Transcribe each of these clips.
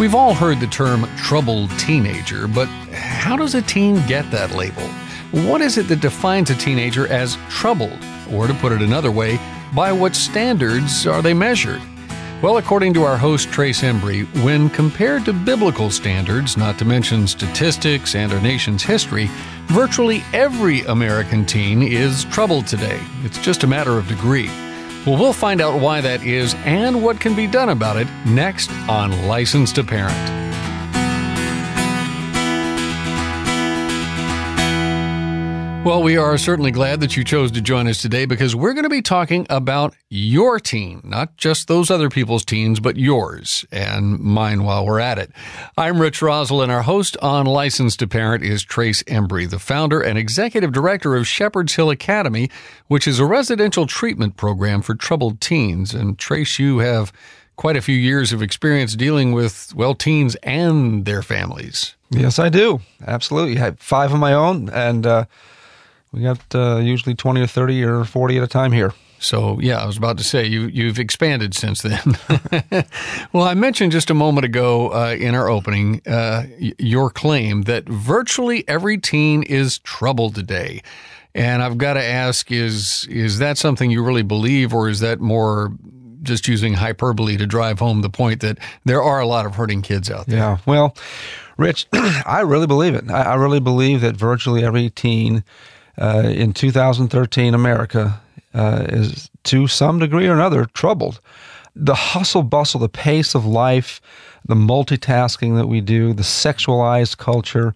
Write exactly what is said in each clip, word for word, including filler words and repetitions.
We've all heard the term troubled teenager, but how does a teen get that label? What is it that defines a teenager as troubled? Or to put it another way, by what standards are they measured? Well, according to our host, Trace Embry, when compared to biblical standards, not to mention statistics and our nation's history, virtually every American teen is troubled today. It's just a matter of degree. Well, we'll find out why that is and what can be done about it next on Licensed to Parent. Well, we are certainly glad that you chose to join us today because we're going to be talking about your teen, not just those other people's teens, but yours and mine while we're at it. I'm Rich Rosell, and our host on Licensed to Parent is Trace Embry, the founder and executive director of Shepherd's Hill Academy, which is a residential treatment program for troubled teens. And Trace, you have quite a few years of experience dealing with, well, teens and their families. Yes, I do. Absolutely. I have five of my own, and uh, we got uh, usually twenty or thirty or forty at a time here. So, yeah, I was about to say, you, you've expanded since then. Well, I mentioned just a moment ago uh, in our opening uh, your claim that virtually every teen is troubled today. And I've got to ask, is is that something you really believe, or is that more just using hyperbole to drive home the point that there are a lot of hurting kids out there? Yeah, well, Rich, I really believe it. I, I really believe that virtually every teen uh, in two thousand thirteen America uh, is, to some degree or another, troubled. The hustle bustle, the pace of life, the multitasking that we do, the sexualized culture,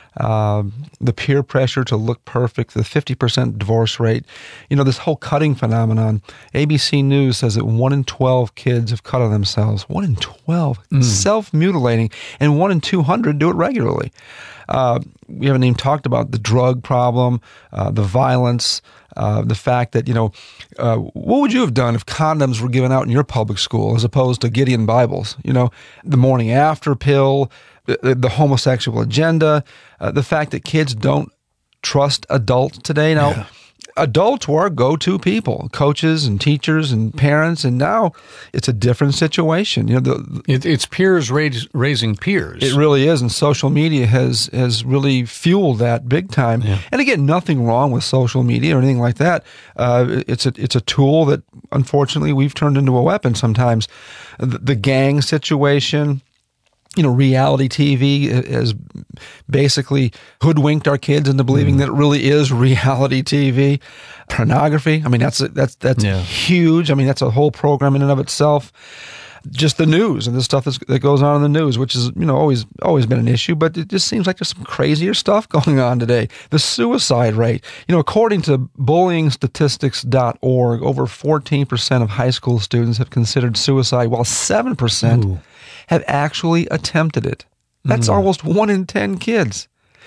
Uh, the peer pressure to look perfect, the fifty percent divorce rate, you know, this whole cutting phenomenon. A B C News says that one in twelve kids have cut on themselves. one in twelve. Mm. Self-mutilating. And one in two hundred do it regularly. Uh, we haven't even talked about the drug problem, uh, the violence, uh, the fact that, you know, uh, what would you have done if condoms were given out in your public school as opposed to Gideon Bibles? You know, the morning after pill, the, the homosexual agenda, uh, the fact that kids don't trust adults today. Now, yeah. Adults were our go-to people, coaches and teachers and parents, and now it's a different situation. You know, the, it, it's peers raise, raising peers. It really is, and social media has has really fueled that big time. Yeah. And again, nothing wrong with social media or anything like that. Uh, it's a it's a tool that unfortunately we've turned into a weapon sometimes. The, the gang situation. You know, reality T V has basically hoodwinked our kids into believing mm. that it really is reality T V. Pornography, I mean, that's that's that's yeah. huge. I mean, that's a whole program in and of itself. Just the news and the stuff that's, that goes on in the news, which is, you know, always always been an issue, but it just seems like there's some crazier stuff going on today. The suicide rate, you know, according to bullying statistics dot org, over fourteen percent of high school students have considered suicide, while seven percent Ooh. have actually attempted it. That's mm. almost one in ten kids.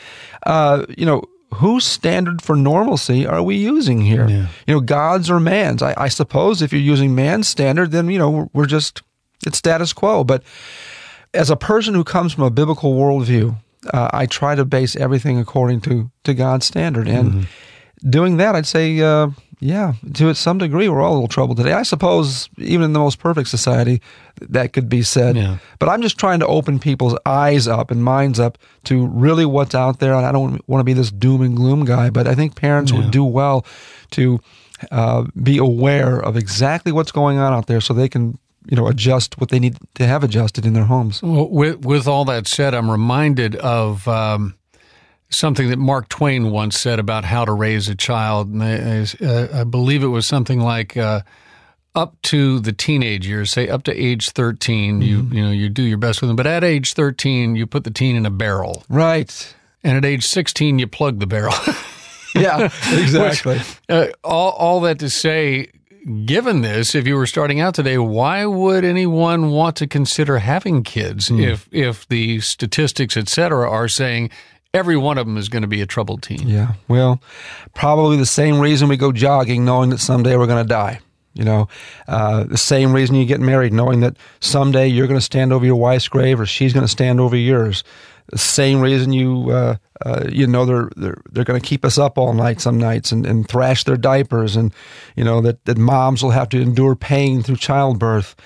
Uh, you know, whose standard for normalcy are we using here? Yeah. You know, God's or man's? I, I suppose if you're using man's standard, then, you know, we're just, it's status quo. But as a person who comes from a biblical worldview, uh, I try to base everything according to, to God's standard. And mm-hmm. doing that, I'd say, uh, yeah, to some degree, we're all a little troubled today. I suppose even in the most perfect society, that could be said. Yeah. But I'm just trying to open people's eyes up and minds up to really what's out there. And I don't want to be this doom and gloom guy, but I think parents yeah. would do well to uh, be aware of exactly what's going on out there so they can, you know, adjust what they need to have adjusted in their homes. Well, with, with all that said, I'm reminded of Um something that Mark Twain once said about how to raise a child. And I, I, I believe it was something like uh, up to the teenage years, say up to age thirteen, mm-hmm. you you know, you do your best with them. But at age thirteen, you put the teen in a barrel. Right. And at age sixteen, you plug the barrel. Yeah, exactly. Which, uh, all, all that to say, given this, if you were starting out today, why would anyone want to consider having kids mm. if if the statistics, et cetera, are saying every one of them is going to be a troubled teen? Yeah, well, probably the same reason we go jogging, knowing that someday we're going to die. You know, uh, the same reason you get married, knowing that someday you're going to stand over your wife's grave or she's going to stand over yours. The same reason you, uh, uh, you know, they're they're they're going to keep us up all night some nights and, and thrash their diapers, and you know that that moms will have to endure pain through childbirth.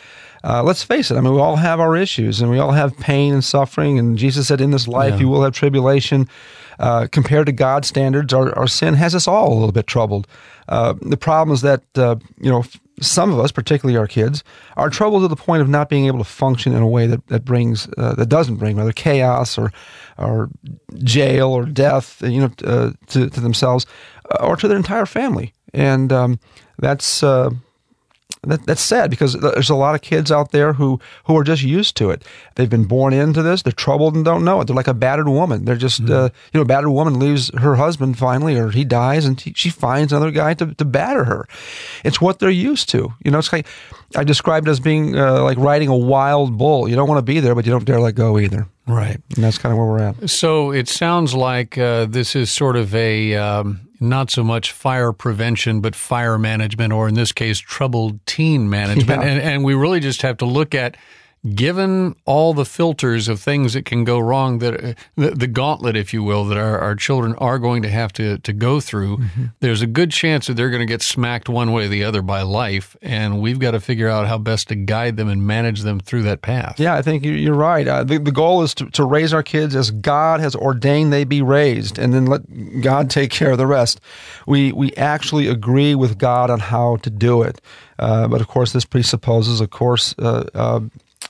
uh, let's face it. I mean, we all have our issues, and we all have pain and suffering. And Jesus said, "In this life, Yeah. you will have tribulation." Uh, compared to God's standards, our, our sin has us all a little bit troubled. Uh, the problem is that uh, you know some of us, particularly our kids, are troubled to the point of not being able to function in a way that that brings uh, that doesn't bring rather chaos or or jail or death, you know, uh, to to themselves or to their entire family, and um, that's. Uh, That, that's sad because there's a lot of kids out there who, who are just used to it. They've been born into this. They're troubled and don't know it. They're like a battered woman. They're just, mm-hmm. uh, you know, a battered woman leaves her husband finally, or he dies, and he, she finds another guy to, to batter her. It's what they're used to. You know, it's like I described it as being uh, like riding a wild bull. You don't want to be there, but you don't dare let go either. Right. And that's kind of where we're at. So it sounds like uh, this is sort of a um, not so much fire prevention, but fire management, or in this case, troubled teen management. Yeah. And, and we really just have to look at, given all the filters of things that can go wrong, that uh, the, the gauntlet, if you will, that our, our children are going to have to, to go through, mm-hmm. there's a good chance that they're going to get smacked one way or the other by life, and we've got to figure out how best to guide them and manage them through that path. Yeah, I think you're right. Uh, the, the goal is to, to raise our kids as God has ordained they be raised, and then let God take care of the rest. We, we actually agree with God on how to do it. Uh, but, of course, this presupposes, of course, uh, uh,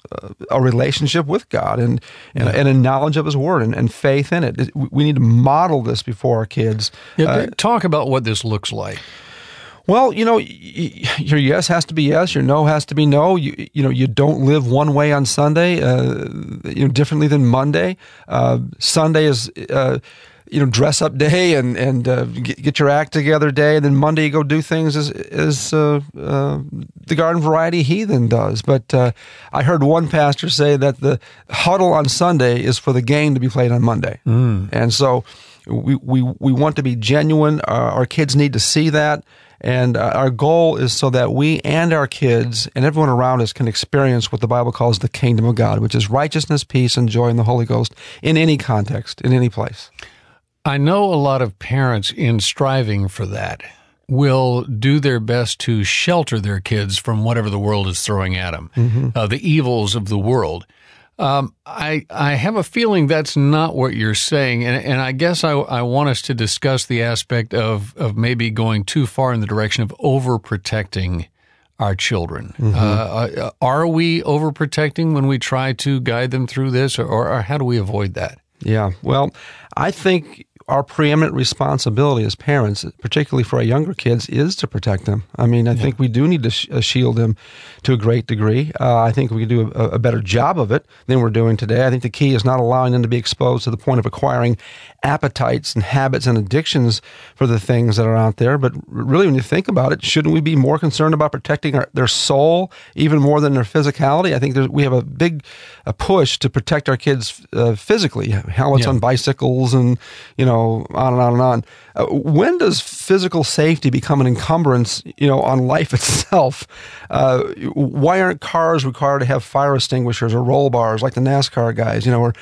a relationship with God and and, yeah. and a knowledge of His Word and, and faith in it. We need to model this before our kids. Yeah, uh, talk about what this looks like. Well, you know, your yes has to be yes, your no has to be no. You, you know, you don't live one way on Sunday, uh, you know, differently than Monday. Uh, Sunday is, uh, you know, dress up day and and uh, get, get your act together day, and then Monday you go do things as as uh, uh, the garden variety heathen does. But uh, I heard one pastor say that the huddle on Sunday is for the game to be played on Monday, mm. and so we we we want to be genuine. Uh, our kids need to see that. And uh, our goal is so that we and our kids and everyone around us can experience what the Bible calls the kingdom of God, which is righteousness, peace, and joy in the Holy Ghost in any context, in any place. I know a lot of parents, in striving for that, will do their best to shelter their kids from whatever the world is throwing at them, mm-hmm. uh, the evils of the world. Um, I I have a feeling that's not what you're saying, and and I guess I I want us to discuss the aspect of of maybe going too far in the direction of overprotecting our children. Mm-hmm. Uh, are we overprotecting when we try to guide them through this, or, or how do we avoid that? Yeah, well, I think our preeminent responsibility as parents, particularly for our younger kids, is to protect them. I mean, I yeah. think we do need to sh- shield them to a great degree. Uh, I think we can do a, a better job of it than we're doing today. I think the key is not allowing them to be exposed to the point of acquiring appetites and habits and addictions for the things that are out there. But really, when you think about it, shouldn't we be more concerned about protecting our, their soul even more than their physicality? I think there's, we have a big a push to protect our kids uh, physically, helmets yeah. on bicycles and, you know, on and on and on. Uh, when does physical safety become an encumbrance, you know, on life itself? Uh, why aren't cars required to have fire extinguishers or roll bars like the NASCAR guys? You know, or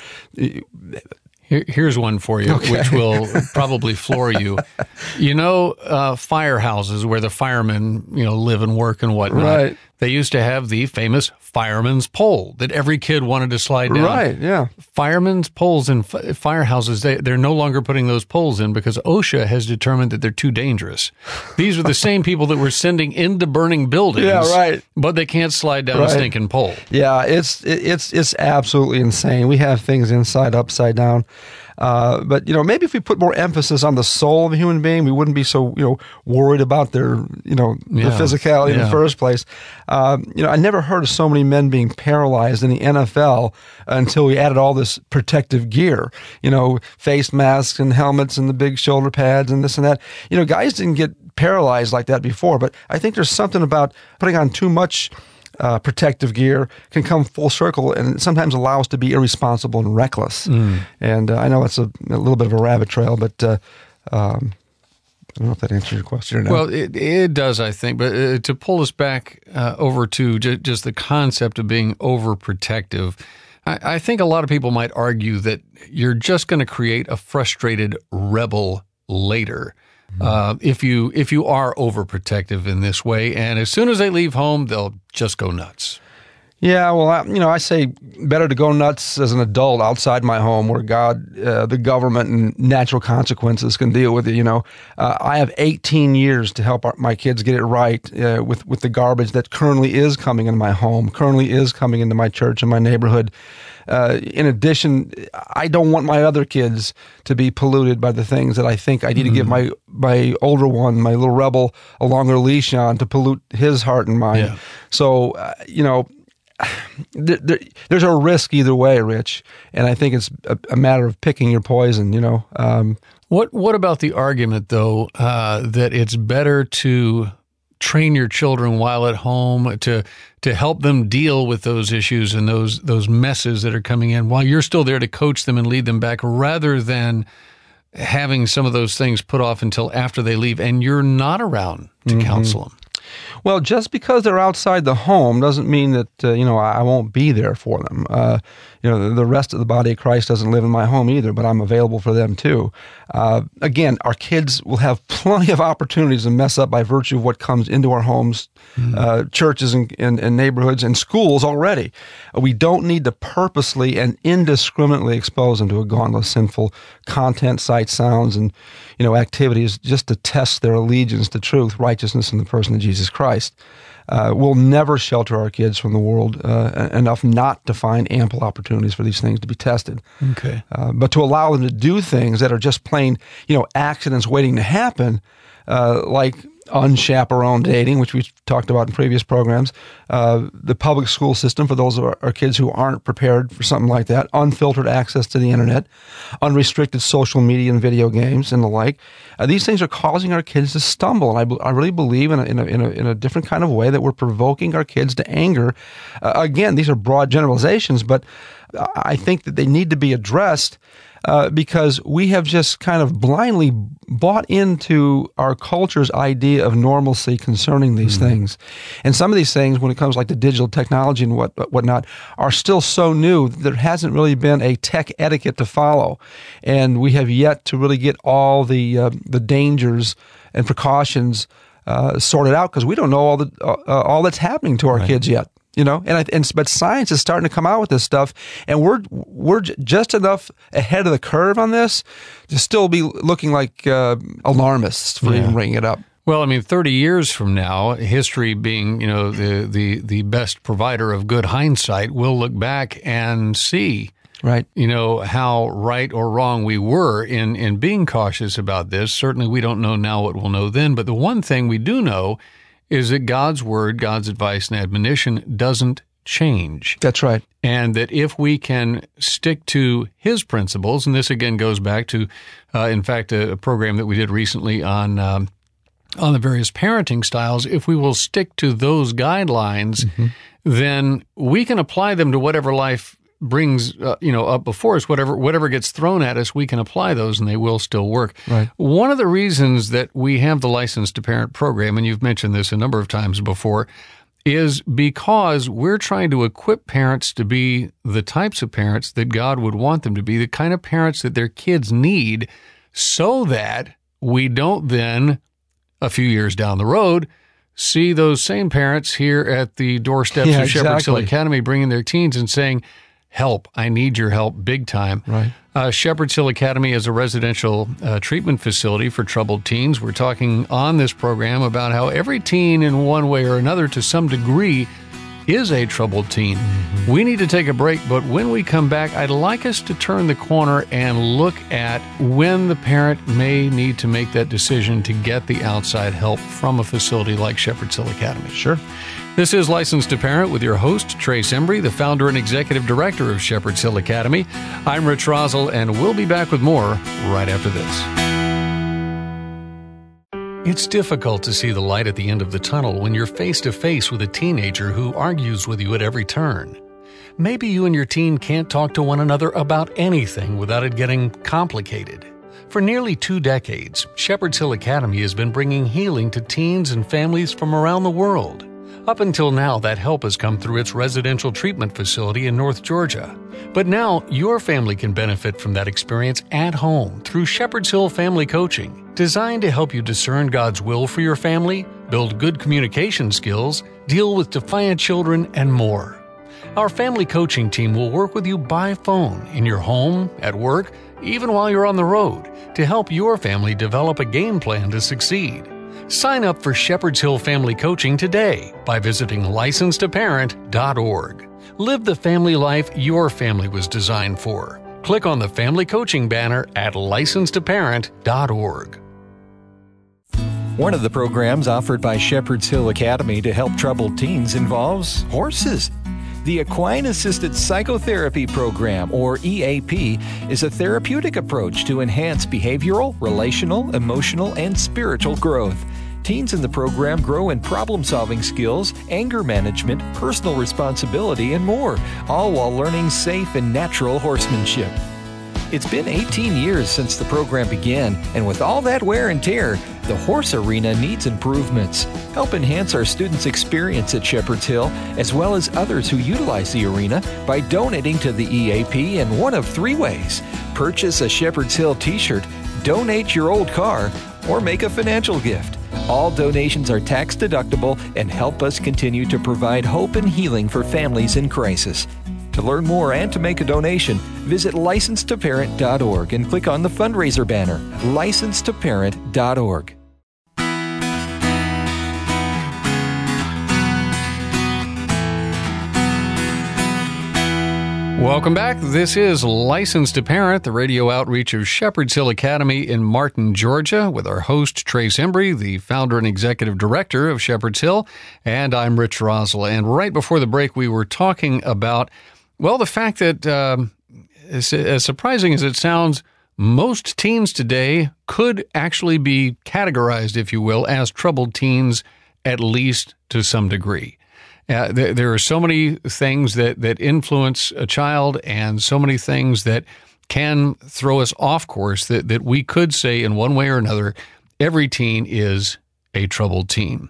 Here, here's one for you, okay. which will probably floor you. You know, uh, firehouses where the firemen, you know, live and work and whatnot. Right. They used to have the famous fireman's pole that every kid wanted to slide down. Right, yeah. Fireman's poles in fi- firehouses, they, they're no longer putting those poles in because OSHA has determined that they're too dangerous. These are the same people that we're sending into burning buildings. Yeah, right. But they can't slide down right. a stinking pole. Yeah, it's it's it's absolutely insane. We have things inside, upside down. Uh, but, you know, maybe if we put more emphasis on the soul of a human being, we wouldn't be so, you know, worried about their, you know, yeah. the physicality yeah. in the first place. Um, you know, I never heard of so many men being paralyzed in the N F L until we added all this protective gear, you know, face masks and helmets and the big shoulder pads and this and that. You know, guys didn't get paralyzed like that before, but I think there's something about putting on too much Uh, protective gear can come full circle and sometimes allow us to be irresponsible and reckless. Mm. And uh, I know it's a, a little bit of a rabbit trail, but uh, um, I don't know if that answers your question or not. Well, it, it does, I think. But uh, to pull us back uh, over to j- just the concept of being overprotective, I, I think a lot of people might argue that you're just going to create a frustrated rebel later. Uh, if you if you are overprotective in this way, and as soon as they leave home, they'll just go nuts. Yeah, well, I, you know, I say better to go nuts as an adult outside my home where God, uh, the government, and natural consequences can deal with it. You know, uh, I have eighteen years to help our, my kids get it right uh, with, with the garbage that currently is coming into my home, currently is coming into my church and my neighborhood. Uh, in addition, I don't want my other kids to be polluted by the things that I think I need mm-hmm. to give my, my older one, my little rebel, a longer leash on to pollute his heart and mind. Yeah. So, uh, you know, There, there, there's a risk either way, Rich, and I think it's a, a matter of picking your poison, you know. Um, what What about the argument, though, uh, that it's better to train your children while at home to to help them deal with those issues and those those messes that are coming in while you're still there to coach them and lead them back, rather than having some of those things put off until after they leave and you're not around to mm-hmm. counsel them? Well, just because they're outside the home doesn't mean that, uh, you know, I won't be there for them. Uh, you know, the, the rest of the body of Christ doesn't live in my home either, but I'm available for them too. Uh, again, our kids will have plenty of opportunities to mess up by virtue of what comes into our homes, mm. uh, churches and, and, and neighborhoods and schools already. We don't need to purposely and indiscriminately expose them to a gauntlet of sinful content, sights, sounds, and, you know, activities just to test their allegiance to truth, righteousness, and the person of Jesus Christ. Uh, we'll never shelter our kids from the world uh, enough not to find ample opportunities for these things to be tested. Okay. Uh, but to allow them to do things that are just plain, you know, accidents waiting to happen, uh, like unchaperoned dating, which we've talked about in previous programs, uh, the public school system for those of our, our kids who aren't prepared for something like that, unfiltered access to the internet, unrestricted social media and video games and the like. Uh, these things are causing our kids to stumble, and I, I really believe in a, in, a, in, a, in a different kind of way that we're provoking our kids to anger. Uh, again, these are broad generalizations, but I think that they need to be addressed uh, because we have just kind of blindly bought into our culture's idea of normalcy concerning these mm-hmm. things. And some of these things, when it comes like to digital technology and what whatnot, are still so new that there hasn't really been a tech etiquette to follow. And we have yet to really get all the uh, the dangers and precautions uh, sorted out because we don't know all the uh, all that's happening to our right. kids yet. You know, and, I, and but science is starting to come out with this stuff, and we're we're just enough ahead of the curve on this to still be looking like uh, alarmists for yeah. even bringing it up. Well, I mean, thirty years from now, history being, you know, the the the best provider of good hindsight, we'll look back and see, right, you know, how right or wrong we were in in being cautious about this. Certainly, we don't know now what we'll know then, but the one thing we do know is that God's word, God's advice and admonition doesn't change. That's right. And that if we can stick to his principles, and this again goes back to, uh, in fact, a, a program that we did recently on um, on the various parenting styles, if we will stick to those guidelines, mm-hmm. then we can apply them to whatever life brings, uh, you know, up before us. Whatever whatever gets thrown at us, we can apply those, and they will still work. Right. One of the reasons that we have the Licensed to Parent program, and you've mentioned this a number of times before, is because we're trying to equip parents to be the types of parents that God would want them to be, the kind of parents that their kids need, so that we don't then, a few years down the road, see those same parents here at the doorsteps yeah, of Shepherd exactly. Hill Academy bringing their teens and saying, help, I need your help big time. Right. Uh, Shepherd Hill Academy is a residential uh, treatment facility for troubled teens. We're talking on this program about how every teen in one way or another to some degree is a troubled teen. Mm-hmm. We need to take a break, but when we come back, I'd like us to turn the corner and look at when the parent may need to make that decision to get the outside help from a facility like Shepherd Hill Academy. Sure. This is Licensed to Parent with your host, Trace Embry, the founder and executive director of Shepherd Hill Academy. I'm Rich Rosell, and we'll be back with more right after this. It's difficult to see the light at the end of the tunnel when you're face to face with a teenager who argues with you at every turn. Maybe you and your teen can't talk to one another about anything without it getting complicated. For nearly two decades, Shepherd Hill Academy has been bringing healing to teens and families from around the world. Up until now, that help has come through its residential treatment facility in North Georgia. But now, your family can benefit from that experience at home through Shepherd Hill Family Coaching, designed to help you discern God's will for your family, build good communication skills, deal with defiant children, and more. Our family coaching team will work with you by phone, in your home, at work, even while you're on the road, to help your family develop a game plan to succeed. Sign up for Shepherd's Hill Family Coaching today by visiting licensed to parent dot org. Live the family life your family was designed for. Click on the Family Coaching banner at licensed to parent dot org. One of the programs offered by Shepherd's Hill Academy to help troubled teens involves horses. The Equine Assisted Psychotherapy Program, or E A P, is a therapeutic approach to enhance behavioral, relational, emotional, and spiritual growth. Teens in the program grow in problem-solving skills, anger management, personal responsibility, and more, all while learning safe and natural horsemanship. It's been eighteen years since the program began, and with all that wear and tear, the horse arena needs improvements. Help enhance our students' experience at Shepherd's Hill, as well as others who utilize the arena, by donating to the E A P in one of three ways. Purchase a Shepherd's Hill t-shirt, donate your old car, or make a financial gift. All donations are tax deductible and help us continue to provide hope and healing for families in crisis. To learn more and to make a donation, visit licensed to parent dot org and click on the fundraiser banner, licensed to parent dot org. Welcome back. This is Licensed to Parent, the radio outreach of Shepherd's Hill Academy in Martin, Georgia, with our host, Trace Embry, the founder and executive director of Shepherd's Hill, and I'm Rich Rosler. And right before the break, we were talking about, well, the fact that, um, as, as surprising as it sounds, most teens today could actually be categorized, if you will, as troubled teens, at least to some degree. Uh, there, there are so many things that, that influence a child and so many things that can throw us off course that, that we could say in one way or another, every teen is a troubled teen.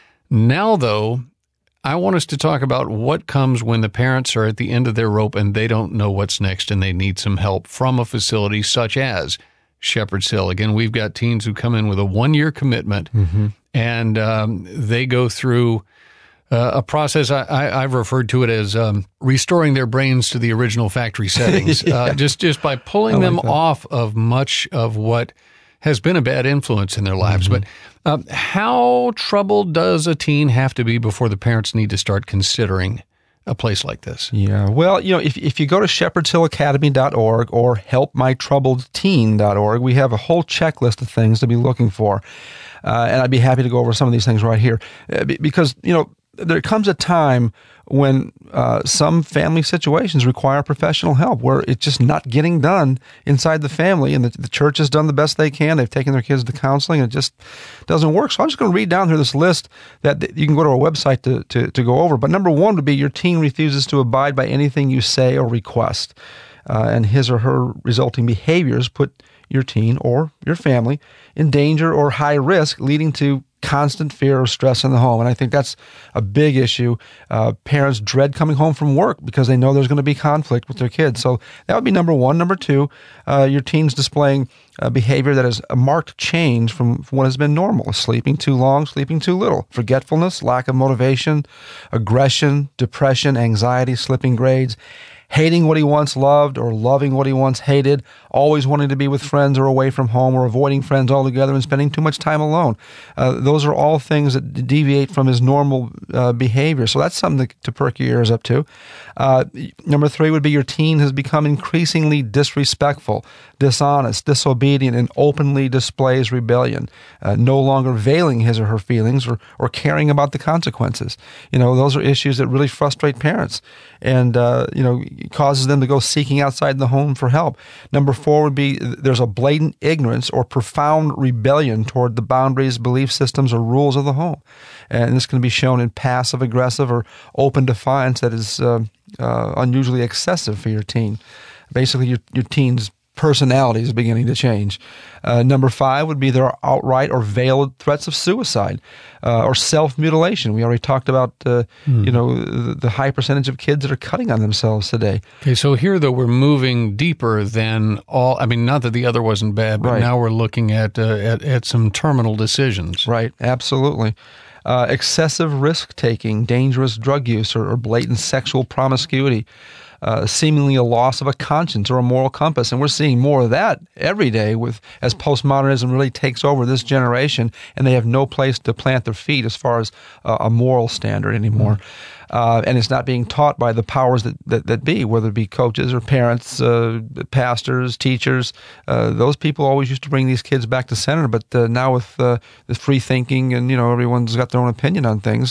Now, though, I want us to talk about what comes when the parents are at the end of their rope and they don't know what's next and they need some help from a facility such as Shepherd's Hill. Again, we've got teens who come in with a one-year commitment, mm-hmm. and um, they go through Uh, a process I, I, I've referred to it as um, restoring their brains to the original factory settings, yeah. uh, just just by pulling like them that. off of much of what has been a bad influence in their lives. Mm-hmm. But uh, how troubled does a teen have to be before the parents need to start considering a place like this? Yeah, well, you know, if if you go to shepherds hill academy dot org or help my troubled teen dot org, we have a whole checklist of things to be looking for, uh, and I'd be happy to go over some of these things right here, uh, because you know. There comes a time when uh, some family situations require professional help where it's just not getting done inside the family, and the, the church has done the best they can. They've taken their kids to counseling, and it just doesn't work. So I'm just going to read down here this list that, that you can go to our website to, to, to go over. But number one would be your teen refuses to abide by anything you say or request, uh, and his or her resulting behaviors put your teen or your family in danger or high risk, leading to constant fear or stress in the home. And I think that's a big issue. Uh, parents dread coming home from work because they know there's going to be conflict with their kids. So that would be number one. Number two, uh, your teen's displaying a behavior that is a marked change from, from what has been normal. Sleeping too long, sleeping too little, forgetfulness, lack of motivation, aggression, depression, anxiety, slipping grades, hating what he once loved or loving what he once hated, always wanting to be with friends or away from home, or avoiding friends altogether and spending too much time alone. Uh, those are all things that deviate from his normal uh, behavior. So that's something to, to perk your ears up to. Uh, number three would be your teen has become increasingly disrespectful, dishonest, disobedient, and openly displays rebellion, uh, no longer veiling his or her feelings or, or caring about the consequences. You know, those are issues that really frustrate parents and, uh, you know, causes them to go seeking outside the home for help. Number four would be there's a blatant ignorance or profound rebellion toward the boundaries, belief systems, or rules of the home. And this can be shown in passive aggressive or open defiance that is uh, uh, unusually excessive for your teen. Basically, your, your teen's personality is beginning to change. Uh, number five would be there are outright or veiled threats of suicide uh, or self-mutilation. We already talked about, uh, mm. you know, the, the high percentage of kids that are cutting on themselves today. Okay, so here, though, we're moving deeper than all, I mean, not that the other wasn't bad, but right. now we're looking at, uh, at, at some terminal decisions. Right, absolutely. uh, excessive risk-taking, dangerous drug use, or, or blatant sexual promiscuity, uh, seemingly a loss of a conscience or a moral compass. And we're seeing more of that every day with as postmodernism really takes over this generation, and they have no place to plant their feet as far as uh, a moral standard anymore. Mm-hmm. Uh, and it's not being taught by the powers that, that, that be, whether it be coaches or parents, uh, pastors, teachers. Uh, those people always used to bring these kids back to center, but uh, now with uh, the free thinking and, you know, everyone's got their own opinion on things,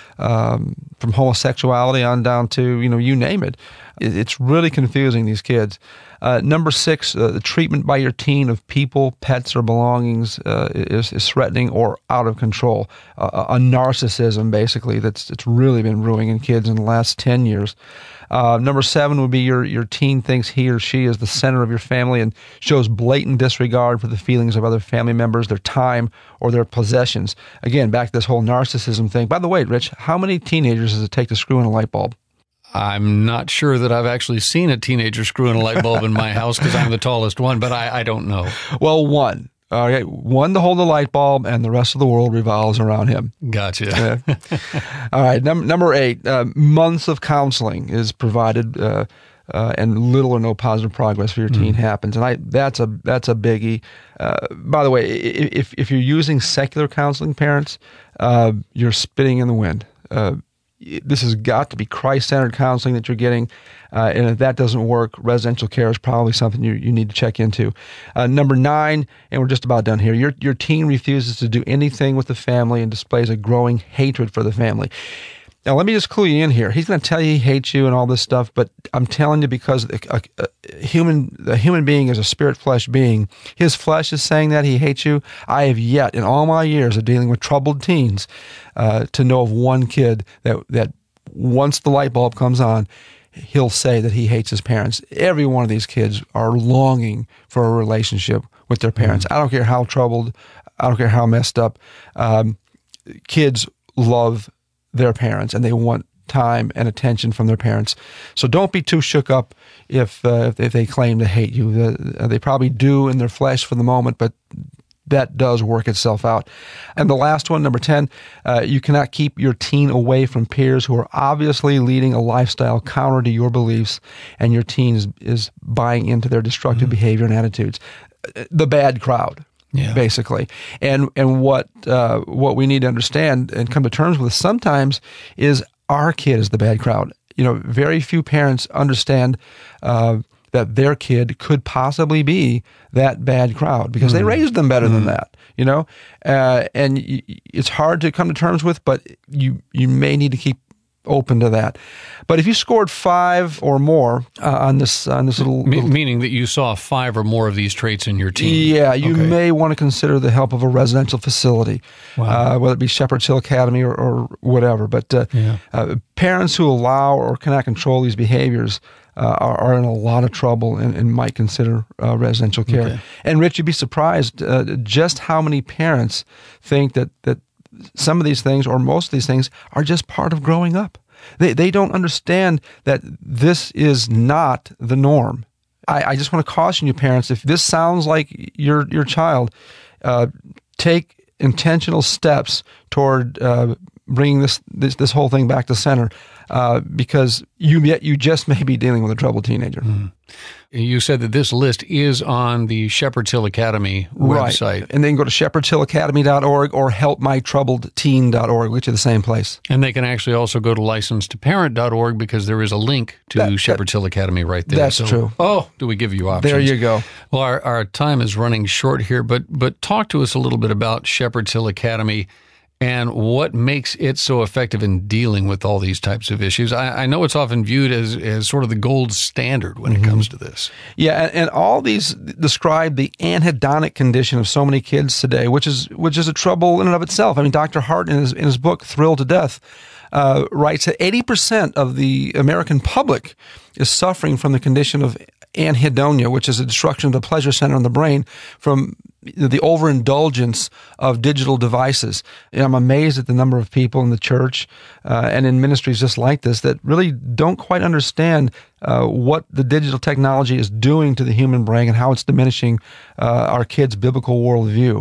um, from homosexuality on down to, you know, you name it. it it's really confusing, these kids. Uh, number six, uh, the treatment by your teen of people, pets, or belongings uh, is, is threatening or out of control. Uh, a narcissism, basically, that's it's really been ruining kids in the last ten years. Uh, number seven would be your, your teen thinks he or she is the center of your family and shows blatant disregard for the feelings of other family members, their time, or their possessions. Again, back to this whole narcissism thing. By the way, Rich, how many teenagers does it take to screw in a light bulb? I'm not sure that I've actually seen a teenager screw in a light bulb in my house because I'm the tallest one, but I, I don't know. Well, one. All right, one to hold the light bulb, and the rest of the world revolves around him. Gotcha. Yeah. All right, num- number eight, uh, months of counseling is provided, uh, uh, and little or no positive progress for your teen mm. happens, and I that's a that's a biggie. Uh, by the way, if if you're using secular counseling, parents, uh, you're spitting in the wind. Uh, This has got to be Christ-centered counseling that you're getting, uh, and if that doesn't work, residential care is probably something you, you need to check into. Uh, number nine, and we're just about done here, your, your teen refuses to do anything with the family and displays a growing hatred for the family. Now, let me just clue you in here. He's going to tell you he hates you and all this stuff, but I'm telling you because a, a, a human a human being is a spirit-flesh being. His flesh is saying that he hates you. I have yet, in all my years of dealing with troubled teens, uh, to know of one kid that, that once the light bulb comes on, he'll say that he hates his parents. Every one of these kids are longing for a relationship with their parents. Mm-hmm. I don't care how troubled, I don't care how messed up. Um, kids love their parents, and they want time and attention from their parents. So don't be too shook up if uh, if they claim to hate you. Uh, they probably do in their flesh for the moment, but that does work itself out. And the last one, number ten, uh, you cannot keep your teen away from peers who are obviously leading a lifestyle counter to your beliefs, and your teen is, is buying into their destructive mm-hmm. behavior and attitudes. The bad crowd. Yeah. Basically, and and what uh, what we need to understand and come to terms with sometimes is our kid is the bad crowd. You know, very few parents understand uh, that their kid could possibly be that bad crowd because mm. they raised them better mm. than that. You know, uh, and y- it's hard to come to terms with, but you you may need to keep open to that. But if you scored five or more uh, on this on this little, Me- little meaning that you saw five or more of these traits in your teen. Yeah, you okay. may want to consider the help of a residential facility, wow. uh, whether it be Shepherd's Hill Academy or, or whatever. But uh, yeah. uh, parents who allow or cannot control these behaviors uh, are, are in a lot of trouble and, and might consider uh, residential care. Okay. And Rich, you'd be surprised uh, just how many parents think that that some of these things, or most of these things, are just part of growing up. They they don't understand that this is not the norm. I, I just want to caution you, parents, if this sounds like your your child, uh, take intentional steps toward uh, bringing this, this this whole thing back to center, uh, because you you just may be dealing with a troubled teenager. Mm. You said that this list is on the Shepherd's Hill Academy website. Right. And then go to shepherds hill academy dot org or help my troubled teen dot org, which are the same place. And they can actually also go to license to parent dot org because there is a link to that, Shepherd's Hill Academy right there. That's so, true. Oh, do we give you options? There you go. Well, our, our time is running short here, but but talk to us a little bit about Shepherd's Hill Academy and what makes it so effective in dealing with all these types of issues. I, I know it's often viewed as, as sort of the gold standard when mm-hmm. it comes to this. Yeah, and, and all these describe the anhedonic condition of so many kids today, which is which is a trouble in and of itself. I mean, Doctor Hart, in his, in his book, Thrilled to Death, uh, writes that eighty percent of the American public is suffering from the condition of anhedonia, which is a destruction of the pleasure center in the brain from the overindulgence of digital devices. And I'm amazed at the number of people in the church uh, and in ministries just like this that really don't quite understand uh, what the digital technology is doing to the human brain and how it's diminishing uh, our kids' biblical worldview.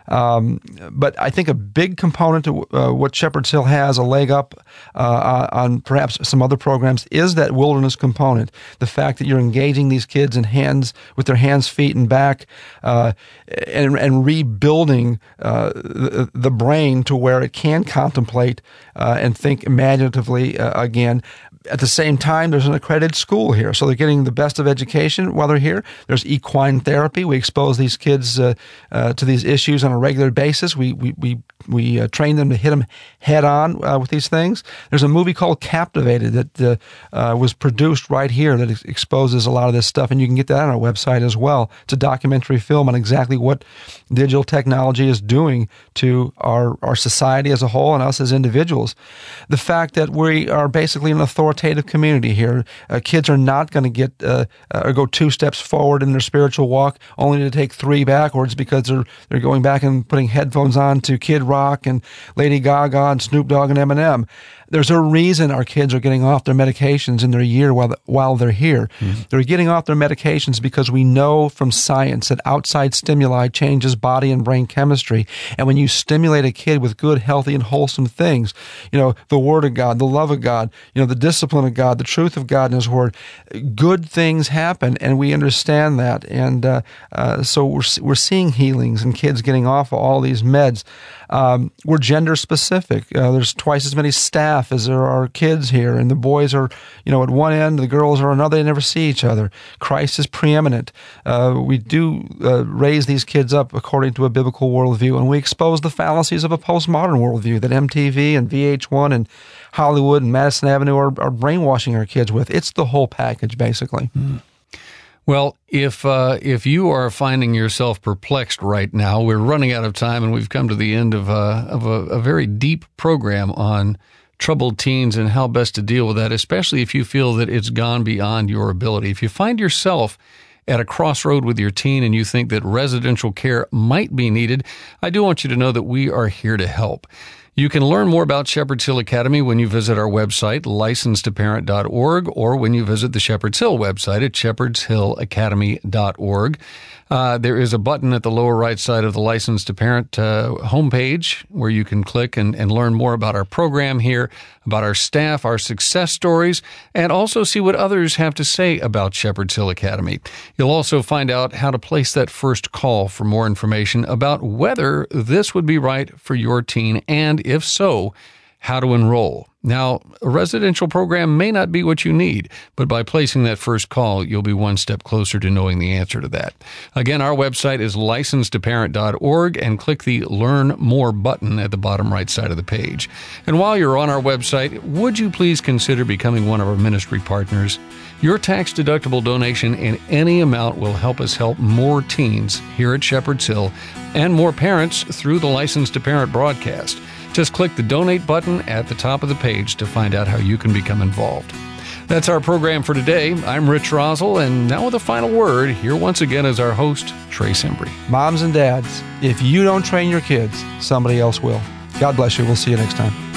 Um, but I think a big component to uh, what Shepherd's Hill has a leg up uh, on perhaps some other programs is that wilderness component. The fact that you're engaging these kids in hands with their hands, feet, and back, uh, and, and rebuilding uh, the, the brain to where it can contemplate uh, and think imaginatively uh, again. At the same time, there's an accredited school here, so they're getting the best of education while they're here. There's equine therapy. We expose these kids uh, uh, to these issues on a regular basis. We we we we uh, train them to hit them head on uh, with these things. There's a movie called Captivated that uh, uh, was produced right here that ex- exposes a lot of this stuff, and you can get that on our website as well. It's a documentary film on exactly what digital technology is doing to our our society as a whole and us as individuals. The fact that we are basically an authoritative community here. Uh, kids are not going to get uh, uh, or go two steps forward in their spiritual walk, only to take three backwards because they're they're going back and putting headphones on to Kid Rock and Lady Gaga and Snoop Dogg and Eminem. There's a reason our kids are getting off their medications in their year while while they're here. Mm-hmm. They're getting off their medications because we know from science that outside stimuli changes body and brain chemistry. And when you stimulate a kid with good, healthy, and wholesome things, you know, the Word of God, the love of God, you know, the discipline of God, the truth of God and His Word, good things happen, and we understand that. And uh, uh, so we're we're seeing healings and kids getting off of all these meds. Um, we're gender specific. Uh, there's twice as many staff as there are kids here, and the boys are, you know, at one end, the girls are another. They never see each other. Christ is preeminent. Uh, we do uh, raise these kids up according to a biblical worldview, and we expose the fallacies of a postmodern worldview that M T V and V H one and Hollywood and Madison Avenue are, are brainwashing our kids with. It's the whole package, basically. Mm. Well, if uh, if you are finding yourself perplexed right now, we're running out of time, and we've come to the end of, uh, of a, a very deep program on troubled teens and how best to deal with that, especially if you feel that it's gone beyond your ability. If you find yourself at a crossroad with your teen and you think that residential care might be needed, I do want you to know that we are here to help. You can learn more about Shepherd's Hill Academy when you visit our website, licensed to parent dot org, or when you visit the Shepherd's Hill website at shepherds hill academy dot org. Uh, there is a button at the lower right side of the Licensed to Parent uh, homepage where you can click and, and learn more about our program here, about our staff, our success stories, and also see what others have to say about Shepherd's Hill Academy. You'll also find out how to place that first call for more information about whether this would be right for your teen, and if so, how to enroll. Now, a residential program may not be what you need, but by placing that first call, you'll be one step closer to knowing the answer to that. Again, our website is licensed to parent dot org, and click the Learn More button at the bottom right side of the page. And while you're on our website, would you please consider becoming one of our ministry partners? Your tax-deductible donation in any amount will help us help more teens here at Shepherd's Hill and more parents through the Licensed to Parent broadcast. Just click the Donate button at the top of the page to find out how you can become involved. That's our program for today. I'm Rich Rosell, and now with a final word, here once again is our host, Trace Embry. Moms and dads, if you don't train your kids, somebody else will. God bless you. We'll see you next time.